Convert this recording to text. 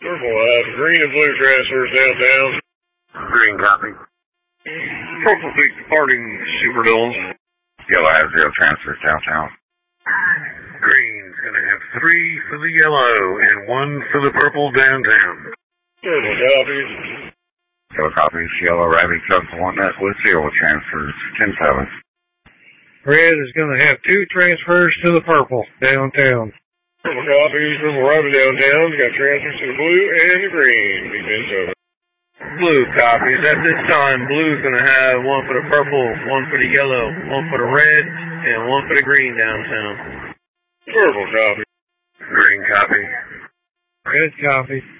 Purple has green and blue transfers downtown. Green copy. Purple Peak departing Superdome. Yellow has 0 transfers downtown. Green's going to have 3 for the yellow and 1 for the purple downtown. Purple copies. Yellow copies. Yellow arriving 7-1 net with 0 transfers. 10-7. Red is going to have 2 transfers to the purple downtown. Purple copies. Purple arriving downtown. Got transfers to the blue and the green. Defense over. Blue copies. At this time, blue's going to have 1 for the purple, 1 for the yellow, 1 for the red, and 1 for the green downtown. Purple copy. Green copy. Red copy.